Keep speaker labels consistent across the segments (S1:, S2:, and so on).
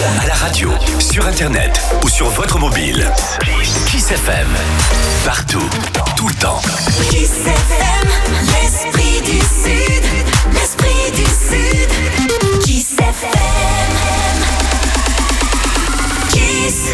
S1: À la radio, sur internet ou sur votre mobile. Kiss FM. Partout, tout le temps.
S2: Kiss FM, l'esprit du Sud. L'esprit du Sud. Kiss FM. Kiss.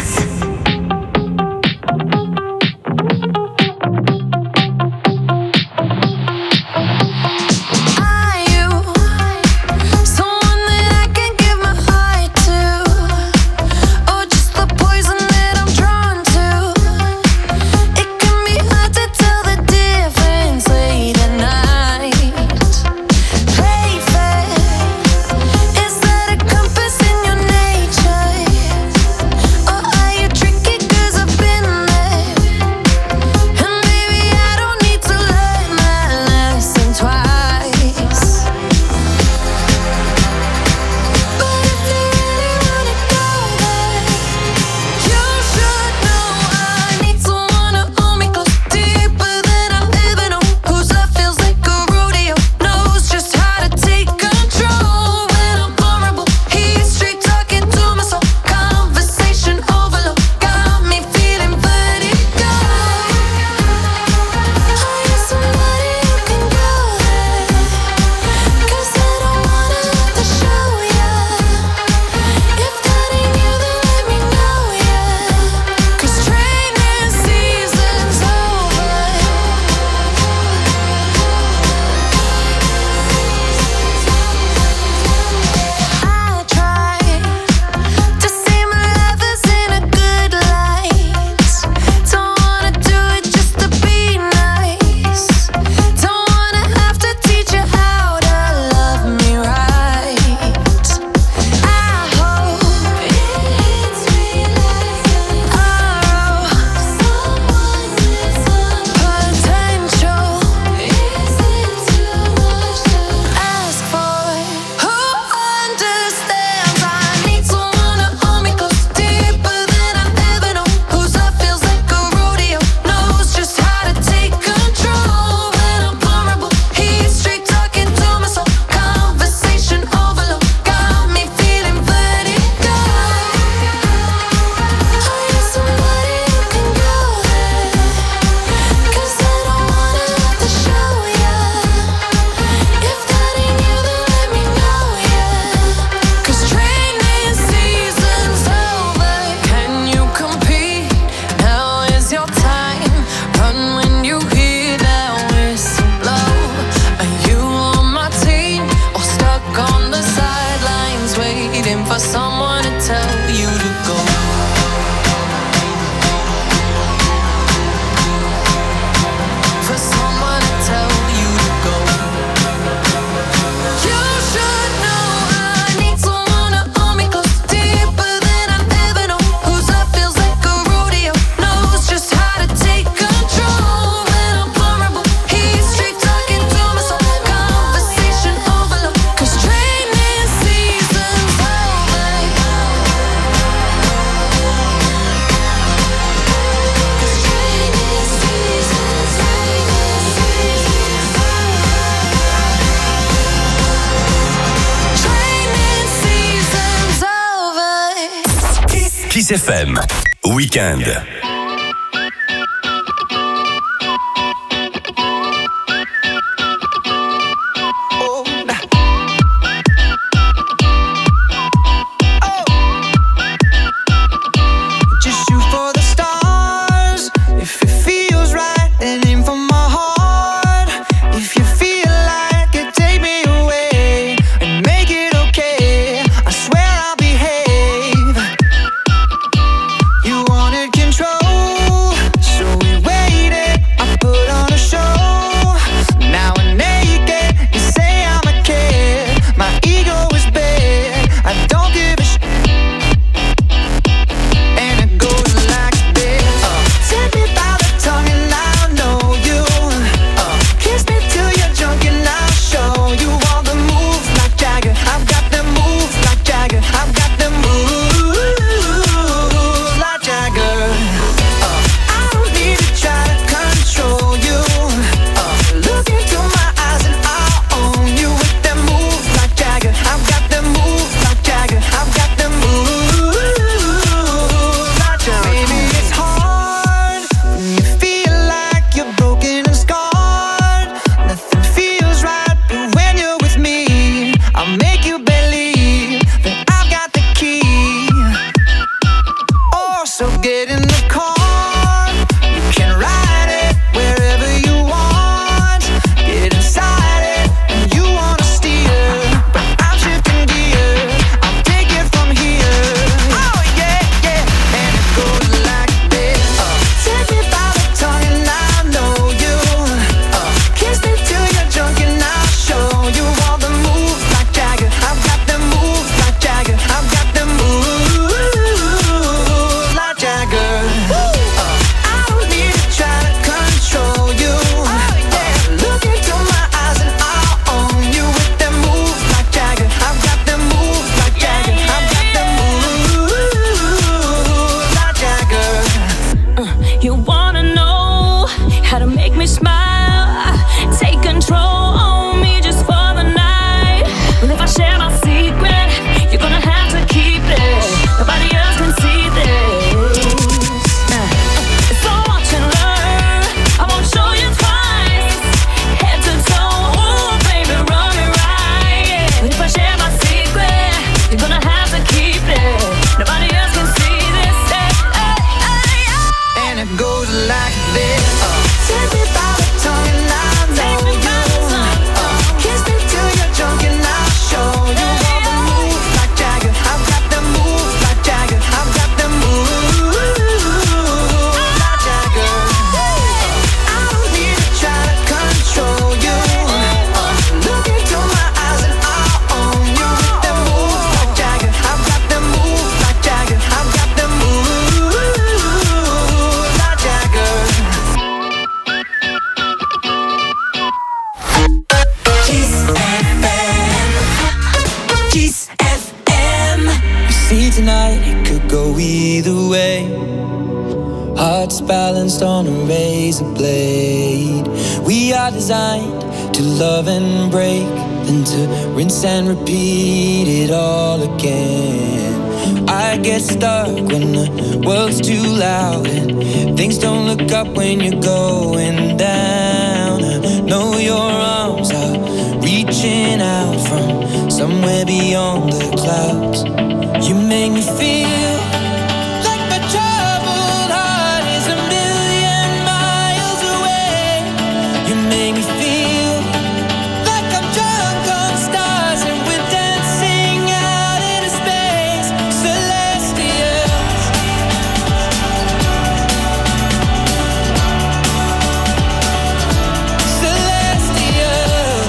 S1: Kiss FM, Weekend.
S3: Control
S2: Kiss FM.
S3: You see tonight it could go either way. Hearts balanced on a razor blade. We are designed to love and break, then to rinse and repeat it all again. I get stuck when the world's too loud and things don't look up when you're going down. I know your arms are reaching out from somewhere beyond the clouds. You make me feel like my troubled heart is a million miles away. You make me feel like I'm drunk on stars and we're dancing out into space. Celestial. Celestial.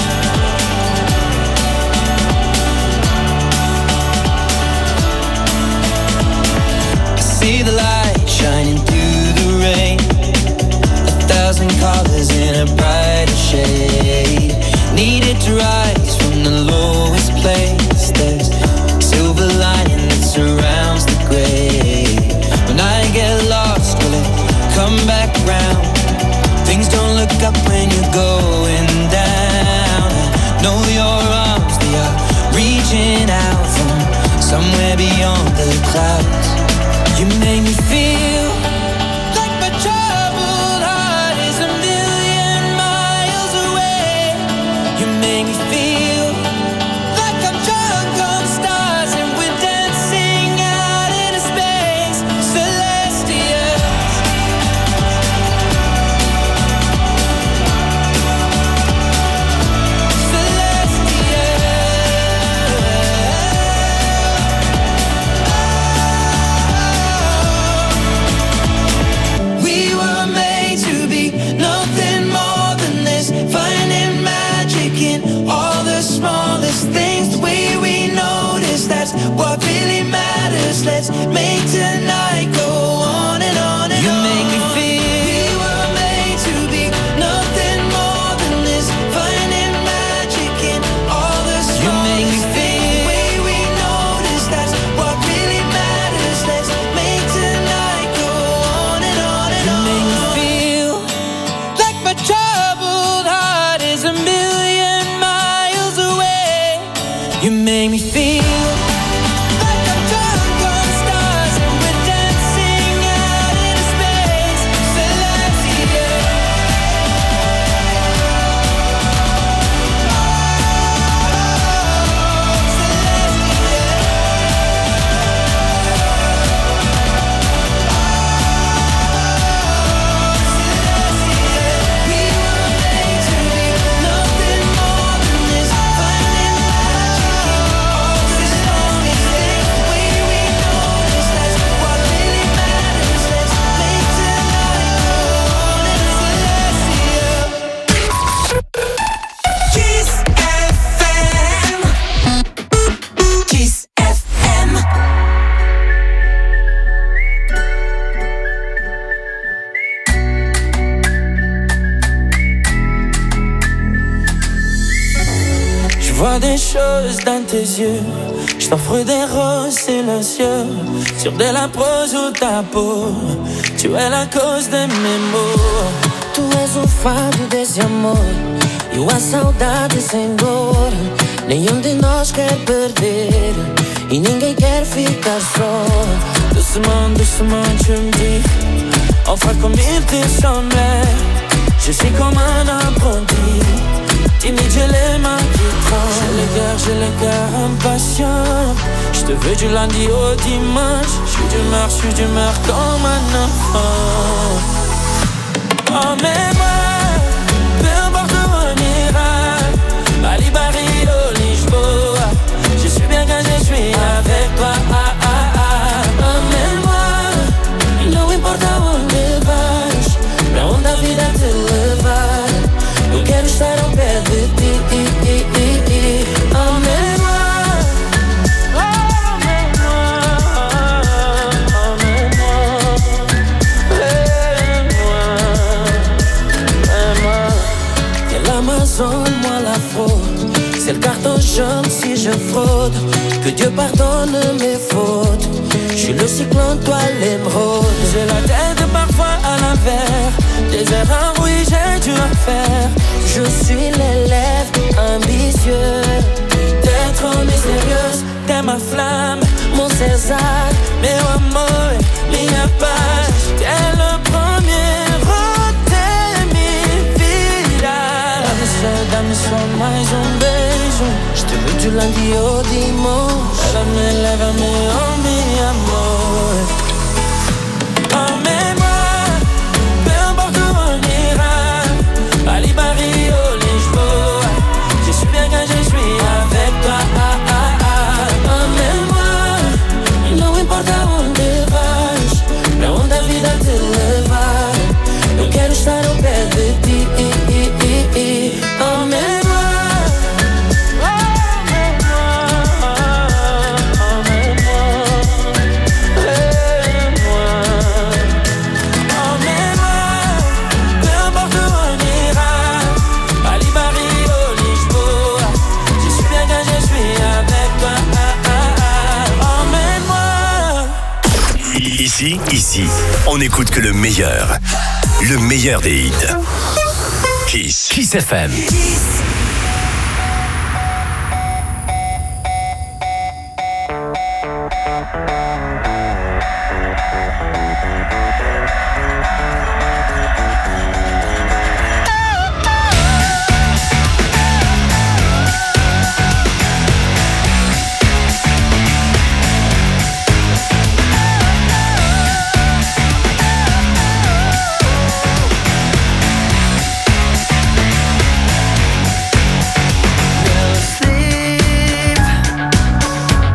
S3: I see the light shining through the rain. 1,000 colors in a brighter shade. Needed to rise from the lowest place. There's silver lining that surrounds the gray. When I get lost, will it come back round? Things don't look up when you're going down. I know your arms, they are reaching out from somewhere beyond the clouds. You make me feel like my troubled heart is a million miles away. You make me feel like I'm drunk on stars and we're dancing out into space. Celestial. We were made to be nothing more than this, finding magic in all the smallest things. The way we notice, that's what really matters. Let's make tonight go on and on and on. You make me feel we were made to be nothing more than this, finding magic in all the smallest things. The way we notice, that's what really matters. Let's make tonight go on and on and on. You make me feel like my troubled heart is a million miles away. You make me feel like I'm drunk on stars and we're dancing out into space. Celestial. We were made to be nothing more than this, finding magic in all the smallest things. The way we notice, that's what really matters. Let's make tonight go on and celestial.
S2: Kiss FM. Kiss FM.
S3: Je vois des choses dans tes yeux. Je t'offre des roses silencieux sur de la prose ou ta peau. Tu es la cause de mes maux.
S4: Tu és o fado desse amor e a saudade sem dor. Nenhum de nós quer perder e ninguém quer ficar só.
S3: Doucement, doucement, tu me dis enfin comme il te semblait. Je suis comme un apprenti, timide, j'ai les mains qui tremblent. J'ai le cœur impatient. Je te veux du lundi au dimanche. Je suis d'humeur comme un enfant. Emmène-moi, peu importe où on ira, Bali, Barrio, Lisboa. Je suis bien quand je suis avec toi. Emmène-moi, não importa onde vais, pra onde a vida te levar. Eu quero estar ao pé de ti. Emmène-moi.
S4: si je fraude. Que Dieu pardonne mes fautes. Je suis le cyclone, toi l'émeraude. J'ai la tête parfois à l'envers. Des erreurs, oui, j'ai dû en faire. Je suis l'élève ambitieux. T'es trop mystérieuse, t'es ma flamme, mon César, meu amor, minha paz. T'es le premier, t'es minha vida. Dá-me só mais beijo. Je te veux du lundi au dimanche. Lève-me, oh mi amor. Emmène-moi, peu importe où on ira. Bali, Paris, oh, Lisboa. Je suis bien quand je suis avec toi. Emmène-moi, não importa onde vais, pra onde a vida te levar. Eu quero estar ao pé de ti. Emmène-moi.
S1: Ici, on n'écoute que le meilleur des hits. Kiss FM.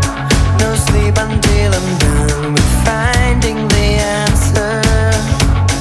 S4: Until I'm done with finding the answer.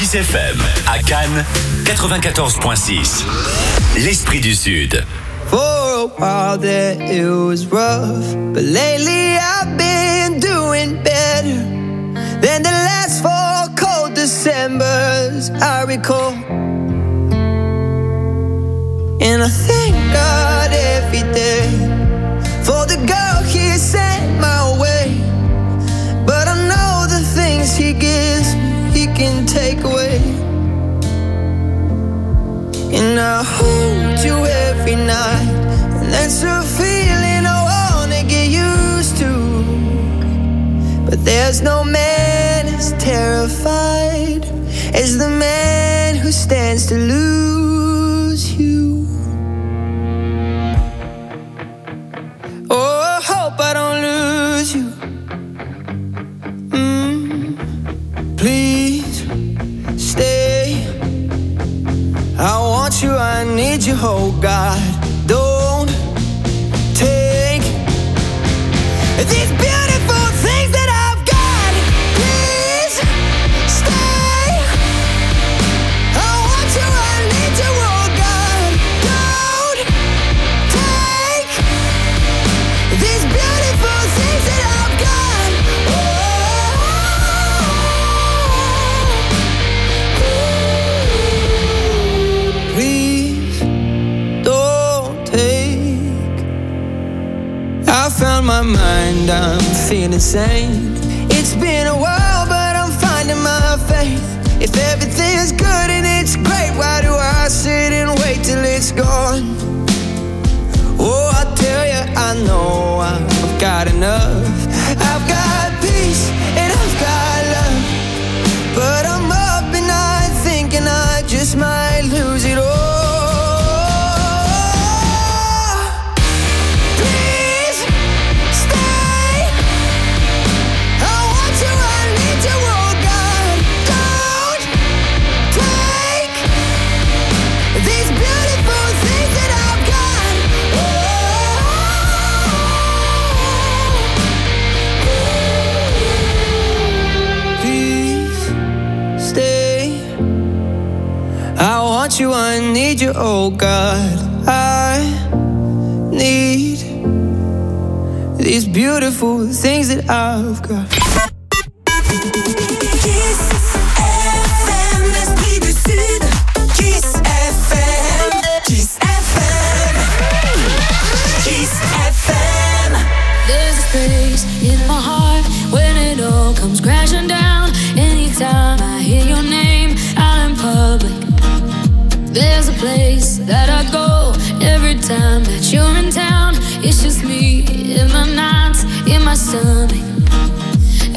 S1: Kiss FM, à Cannes, 94.6. L'Esprit du Sud.
S3: For a while there it was rough, but lately I've been doing better than the last 4 cold Decembers I recall. And I thank God every day for the girl He sent my way. But I know the things He gives me, He can take away. And I hold you every night, and that's a feeling I wanna get used to. But there's no man as terrified as the man who stands to lose you. Oh, I hope I don't lose you. Please stay. I want you, I need you, oh God. Don't take these beautiful things that I've got. Please stay. I want you, I need you, oh God. Don't take these beautiful things that I've got. Please don't take. I found my mind, I'm feeling sane. It's been a while, but I'm finding my faith. If everything's good and it's great, why do I sit and wait till it's gone? Oh, I tell you, I know I've got enough. I've got peace and I've got love, but I'm up at night thinking I just might lose it all. Please stay. I want you, I need you, oh God. Don't take these beautiful things that I've got. Please stay. I want you, I need you, oh God. I need these beautiful things that I've got.
S2: Kiss FM, l'Esprit du Sud. Kiss FM. Kiss FM. Kiss FM.
S5: There's a space in my heart when it all comes crashing down. Anytime I hear your name out in public, there's a place that I go every time that you're in town. It's just me in my nights, in my stomach.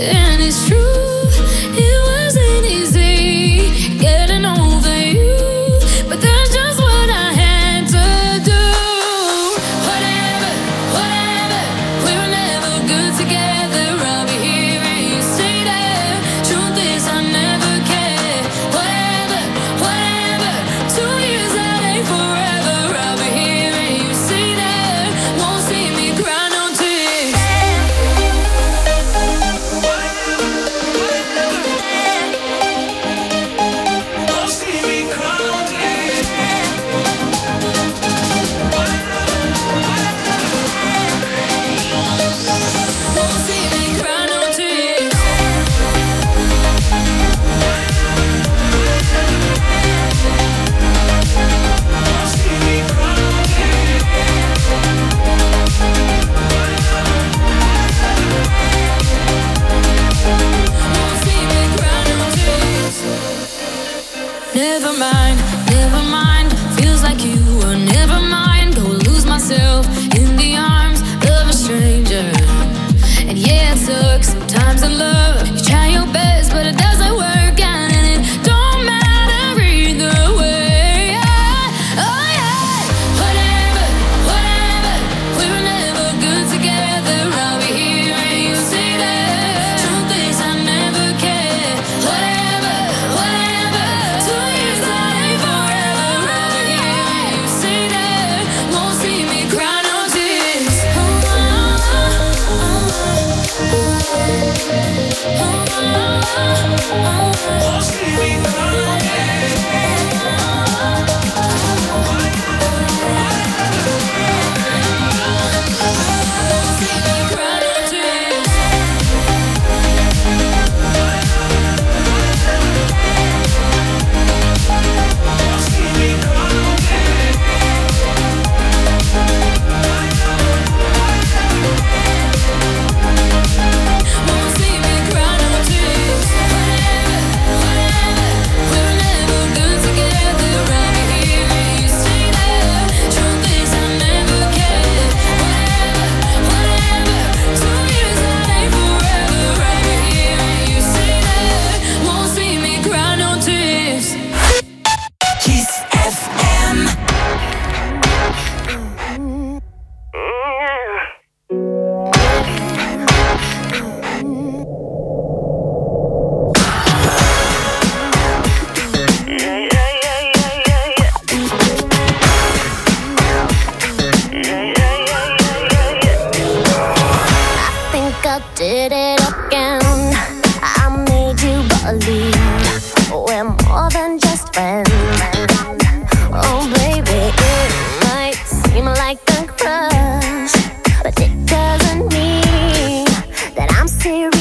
S6: did it again. I made you believe we're more than just friends. Oh baby, it might seem like a crush, but it doesn't mean that I'm serious.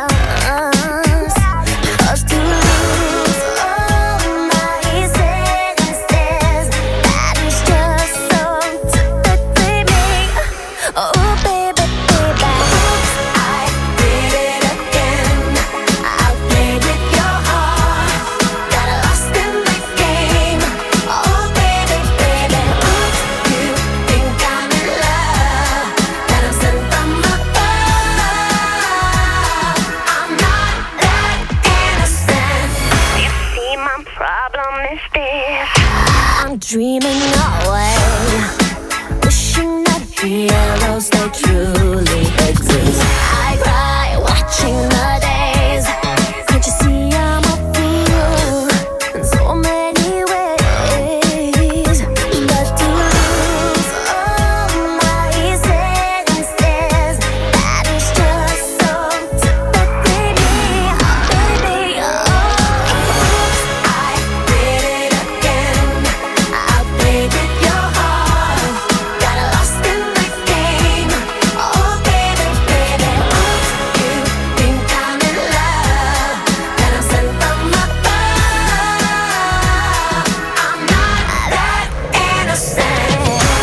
S6: 'Cause to lose all my senses, that is just so typically me. Oh baby, baby, I did it again. I played with your heart, got lost in the game. Oh baby, baby, you think I'm in love, that I'm sent from above. I'm not that innocent. You see, my problem is this: I'm dreaming away, wishing that heroes they truly exist. I cry watching the days. Can't you see I'm a fool in so many ways? But to lose all my senses, that is just so typically me. Baby, oh, I did it again. I played with your heart, got lost in the game. Oh baby, baby, you think I'm in love, that I'm sent from above. I'm not that innocent.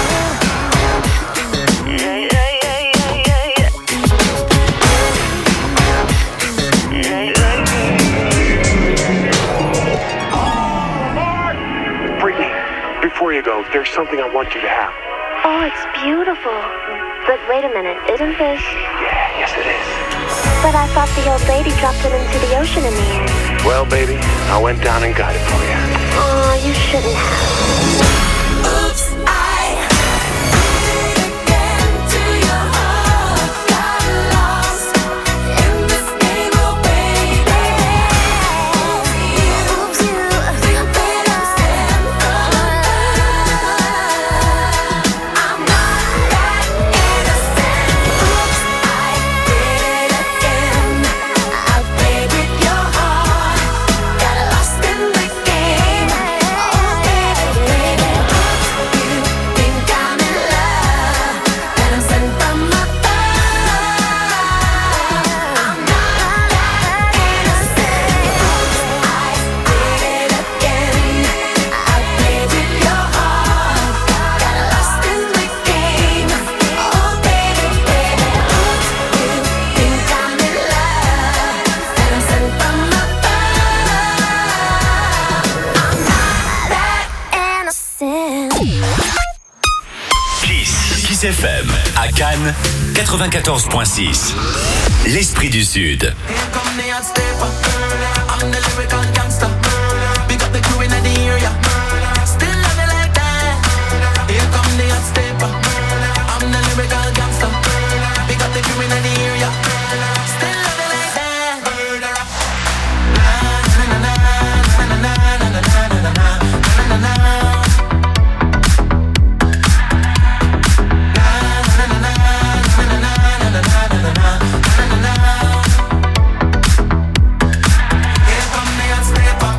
S7: Brittany, before you go, there's something I want you to have.
S6: Oh, it's beautiful. But wait a minute, isn't this?
S7: Yeah, yes it is.
S6: But I thought the old lady dropped it into the ocean in the end.
S7: Well, baby, I went down and got it for you.
S6: Oh, you shouldn't have. Oops, I did it again to your heart. Got lost in this game, oh baby. Oops, you think that I'm sent from above. I'm not that innocent. Oops, I did it again. I played with your heart, got lost in the game. Oh baby, baby, you think I'm in love, that I'm sent from above. I'm not that innocent. Oops, I did it again. I played with your heart, got lost in the game. Oh baby, baby, you think I'm in love, that I'm sent from above. I'm not that innocent.
S1: Kiss FM à Cannes 94.6. L'Esprit du Sud.
S4: Here come the hot stepper. I'm the lyrical gangster. Pick up the crew in the area. Still love it like that. Here come the hot stepper. I'm the lyrical gangster. Pick up the crew in the area. Still love it like that. Murderer. Na na na na na na na na na na na na. Here come the hot stepper.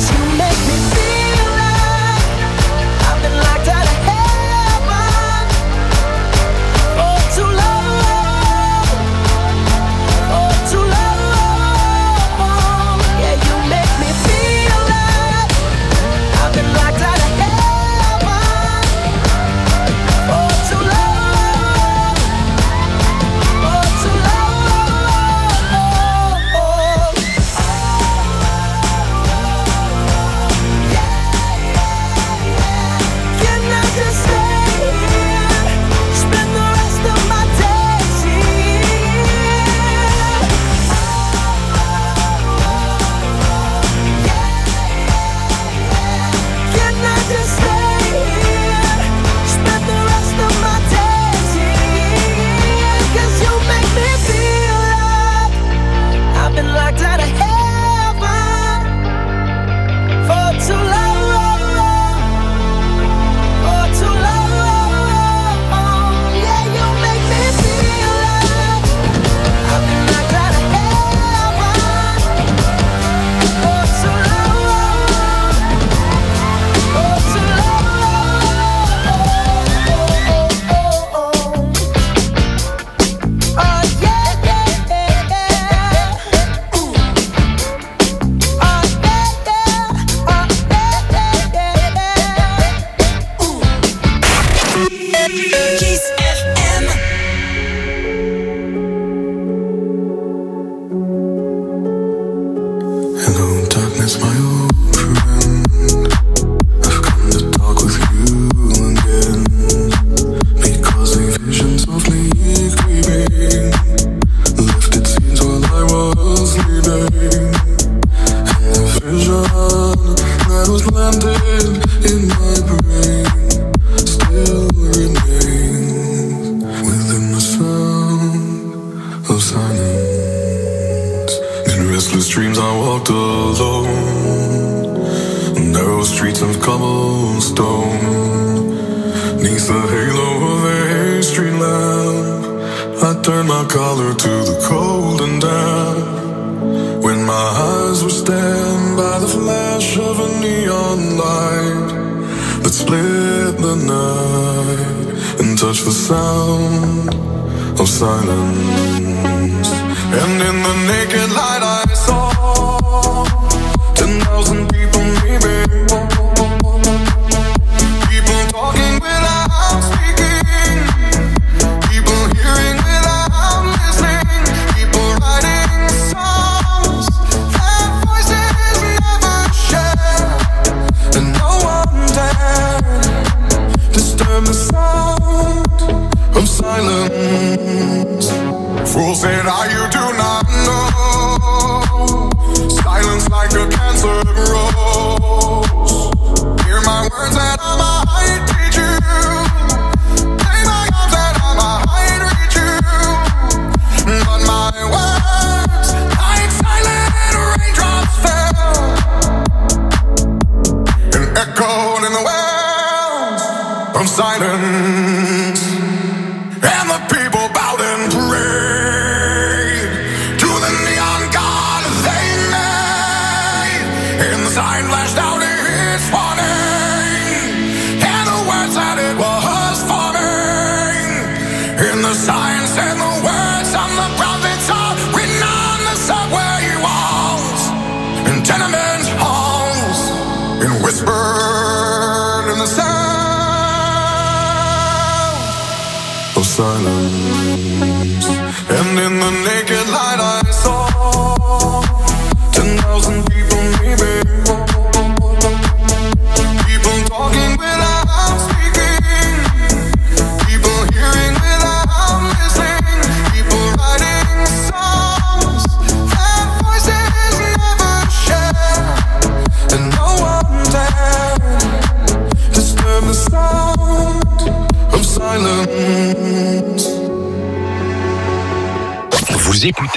S1: Vous écoutez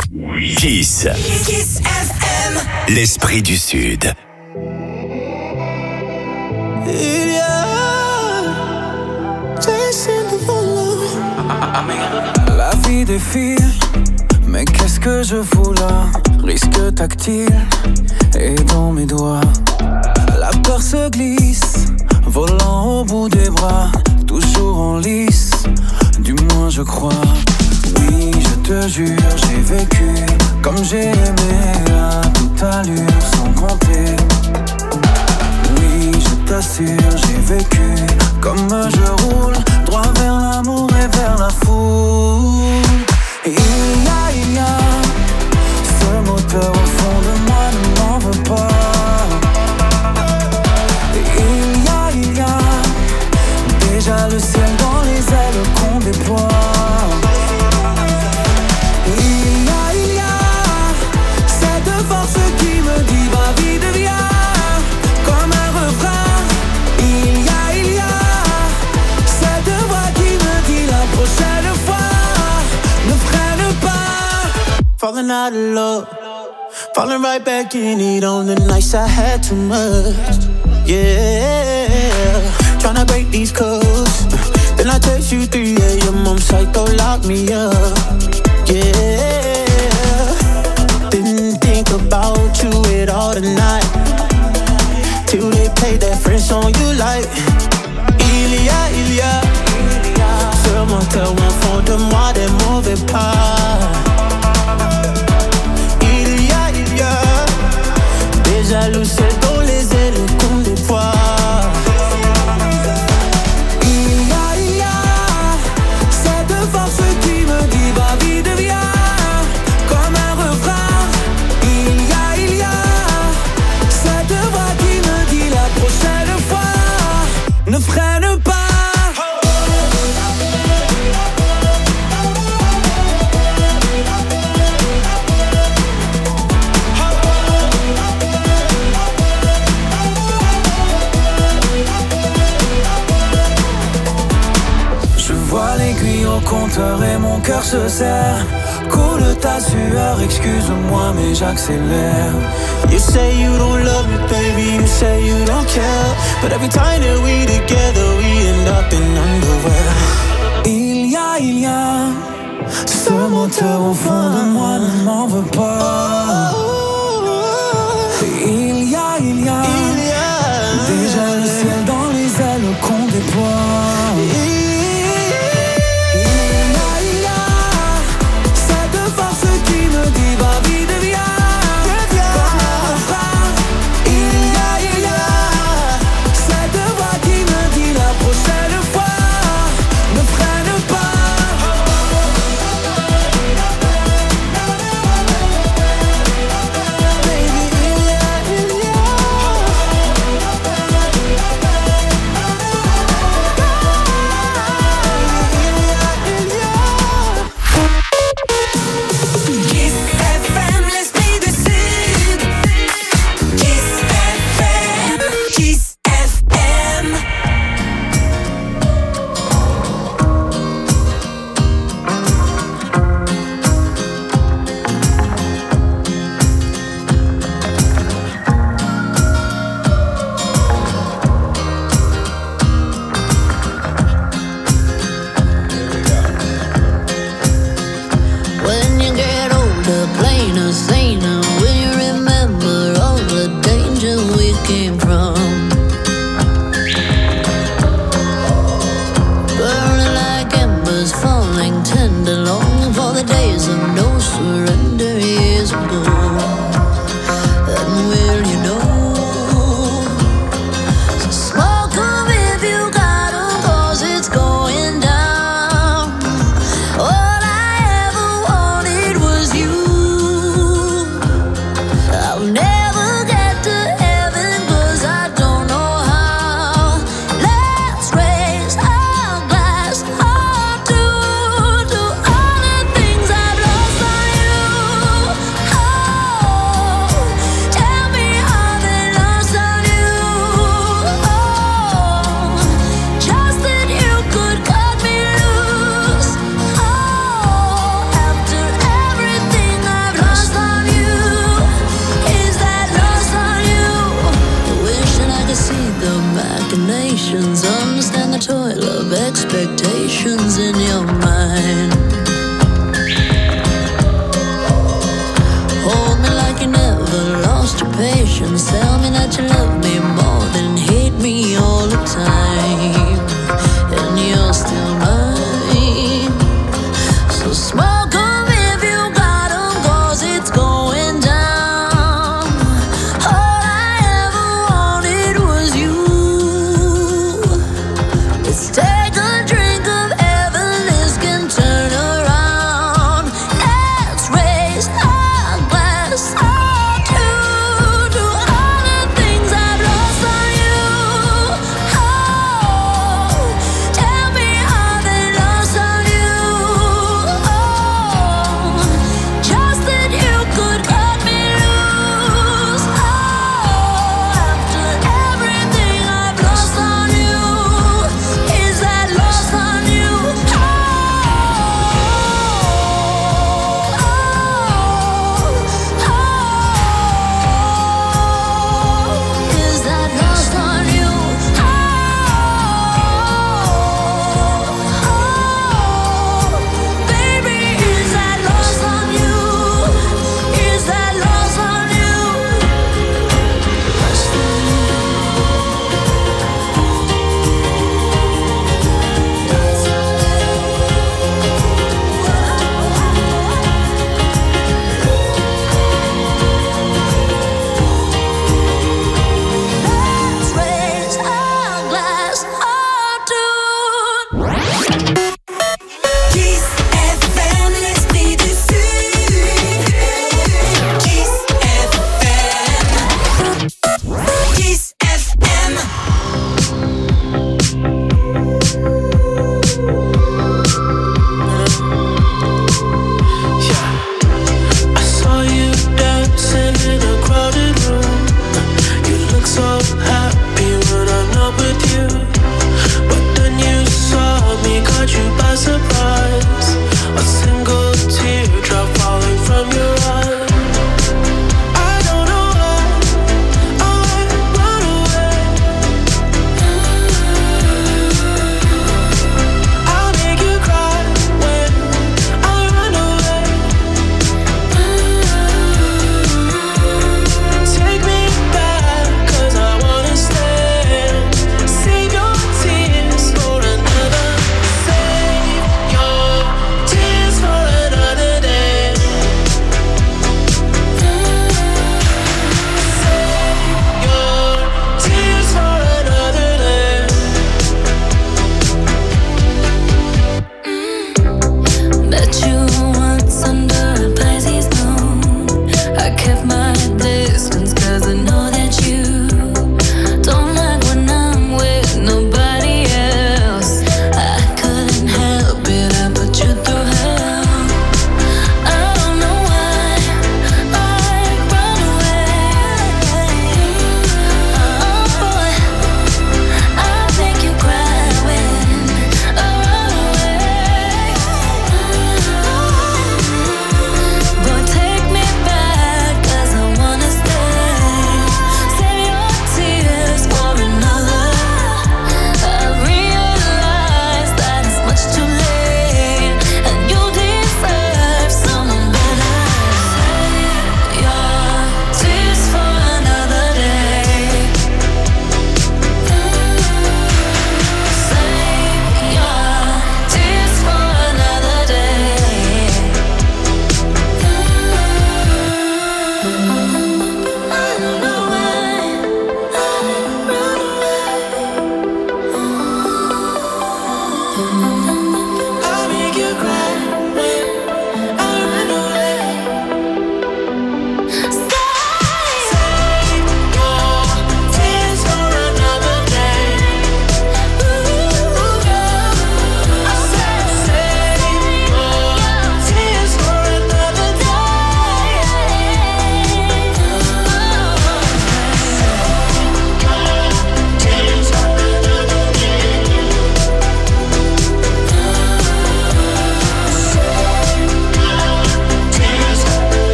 S1: Kiss.
S2: Kiss FM.
S1: L'esprit du Sud.
S8: La vie défile, mais qu'est-ce que je fous là? Risque tactile,
S3: et dans mes doigts. La peur se glisse, volant au bout des bras, toujours en lice, du moins je crois. Oui, je te jure, j'ai vécu comme j'ai aimé, à toute allure, sans compter. Oui, je t'assure, j'ai vécu comme je roule, droit vers l'amour et vers la foule. Et il y a ce moteur au fond de moi, ne m'en veux pas. Et il y a déjà le ciel dans les ailes qu'on déploie. Il y a cette force qui me dit va vite viens, comme un refrain. Il y a cette voix qui me dit la prochaine fois ne freine pas. Falling out of love, falling right back in it on the nights I had too much. Yeah, tryna break these codes. Then I text you 3 a.m. I'm psycho, lock me up. Yeah, didn't think about you at all tonight, till they played that French song you like. Il y a ce moteur au fond de moi, des mauvais pas. Il y a déjà le ciel dans les ailes qu'on déploie. Il y a cette force qui me dit va vite viens, comme un refrain. Il y a cette voix qui me dit la prochaine fois ne freine pas. Au compteur et mon cœur se serre. Coule ta sueur, excuse-moi mais j'accélère. You say you don't love me baby, you say you don't care, but every time that we together we end up in underwear. Il y a ce moteur au fond de moi, ne m'en veux pas. Il y a déjà le ciel dans les ailes qu'on déploie. expectations in your mind. Hold me like you never lost your patience.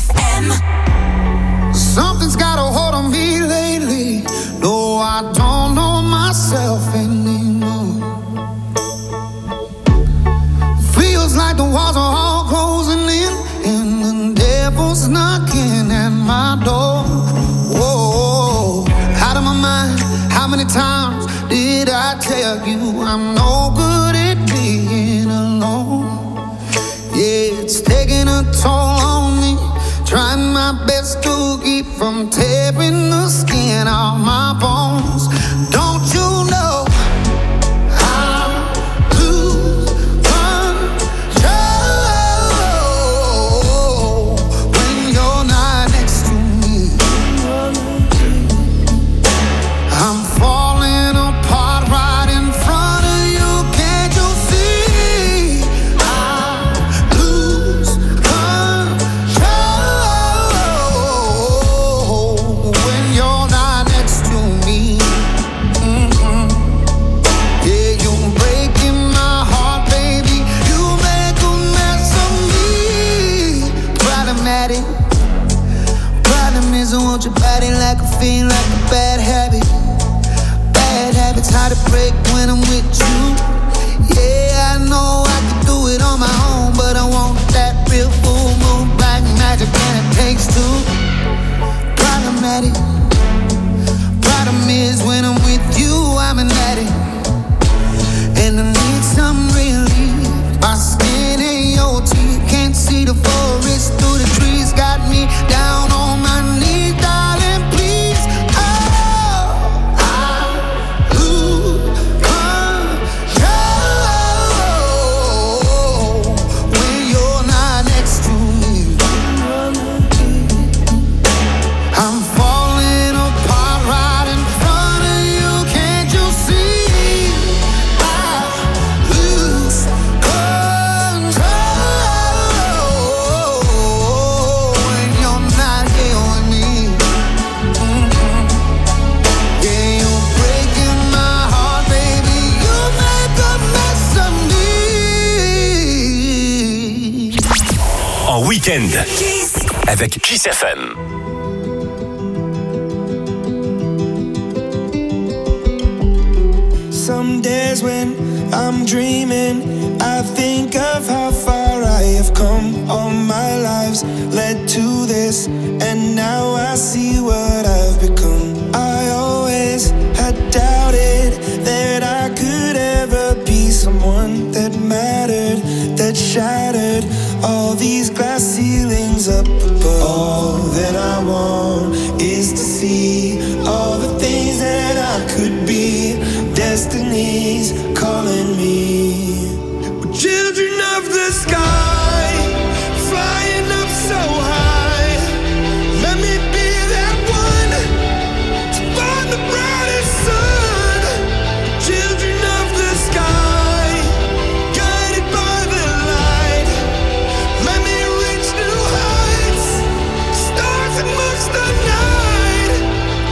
S2: FM.
S8: Something's got a hold on me lately. No, I don't know myself anymore. Feels like the walls are all closing in, and the devil's knocking at my door. Whoa, out of my mind. How many times did I tell you I'm no good at being alone? Yeah, it's taking a toll on me. Trying my best to keep from tearing the skin off my bones. Don't you know I lose control when you're not next to me? I'm falling apart right in front of you. Can't you see? I lose control when you're not next to me. Yeah, you're breaking my heart, baby. You make a mess of me. Problematic. Problem is I want your body like a fiend, like a bad habit. Bad habits hard to break when I'm with you. Yeah, I know I can do it on my own, but I want that real full moon black magic, and it takes two. Problematic. Problem is when I'm with you, I'm an addict, and I need some relief. My skin and your teeth can't see the forest through the trees. Got me down on my knees, darling, please. Oh, I lose control when you're not next to me. I'm falling apart right in front of you. Can't you see? I lose control when you're not here with me. Yeah, you're breaking my heart, baby. You make a mess of me.
S1: En week-end avec Kiss FM.
S9: Some days when I'm dreaming, I think of how far I have come. All my lives led to this, and now I see what I've become. I always had doubted that I could ever be someone that mattered, that shattered all these glass ceilings up above. All that I want is to see all the things that I could be. Destiny's calling me. We're children of the sky, flying up so high. Let me be that one to find the brightest sun. Children of the sky, guided by the light. Let me reach new heights, stars amongst the night.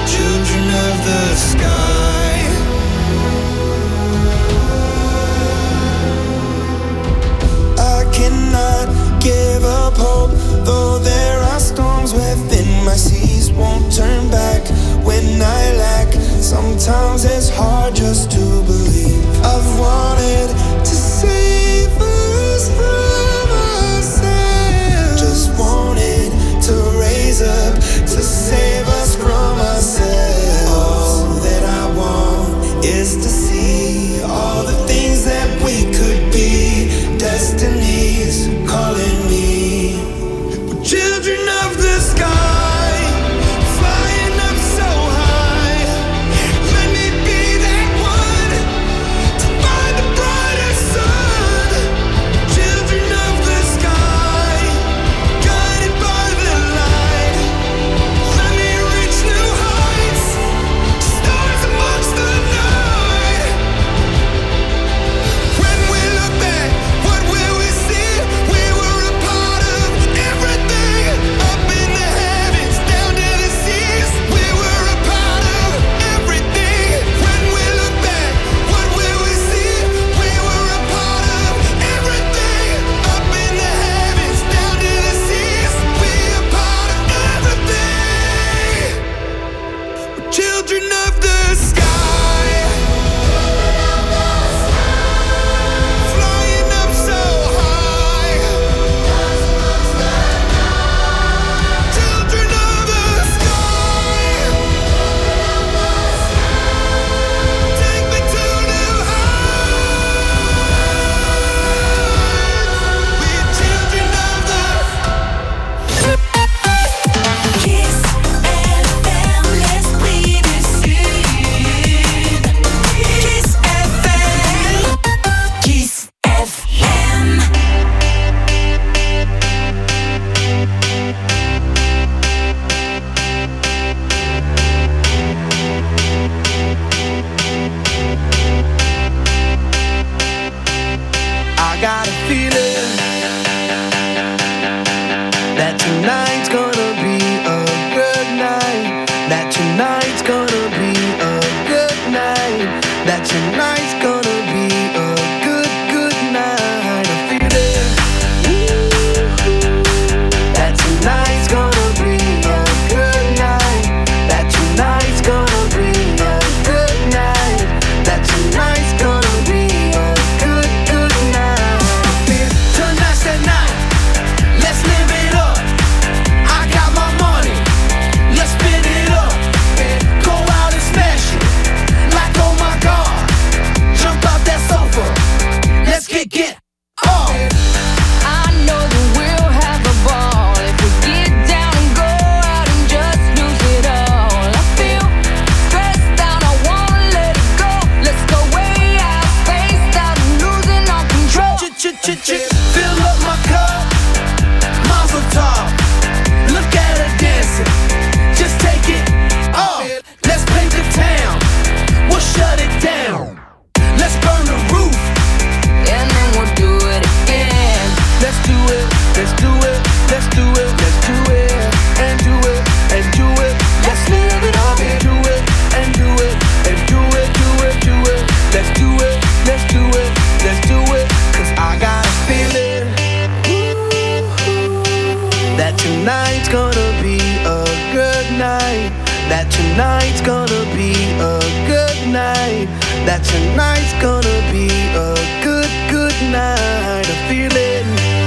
S10: tonight's gonna be a good night. That tonight's gonna be a good, good night. I feel it.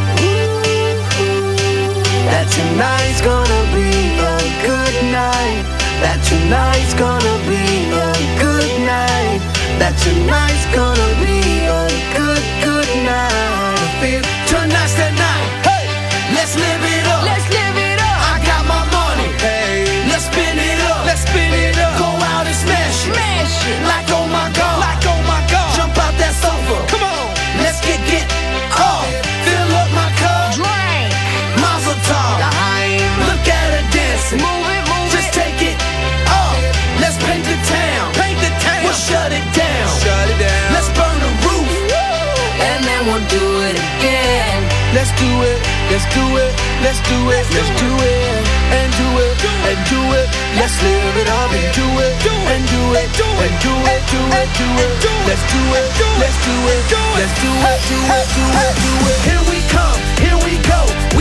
S10: That tonight's gonna be a good night. That tonight's gonna be a good night. That tonight's gonna be a good, good night. I feel tonight's the night. Hey, let's live it up.
S4: Let's live it up.
S10: I got my money. Hey, let's spin it up. Let's spin it up. Go out and smash it.
S4: Smash it.
S10: Like oh my god. Like oh my god. Jump out that sofa. Come on. Let's get off. Fill up my cup.
S4: Drink.
S10: Mazel tov. Look at her dancing.
S4: Move it, move
S10: Just
S4: it.
S10: take it off. Let's paint the town. Paint the town. We'll shut it down. Shut it down. Let's burn the roof.
S4: And then we'll do it again.
S10: Let's do it. Let's do it. Let's do it. Let's do it. And do it. And do it. Let's live it up and do it. And do it. And do it. Do it. Do it. Let's do it. Let's do it. Let's do it. Do it. Do it. Do it. Here we come. Here we go.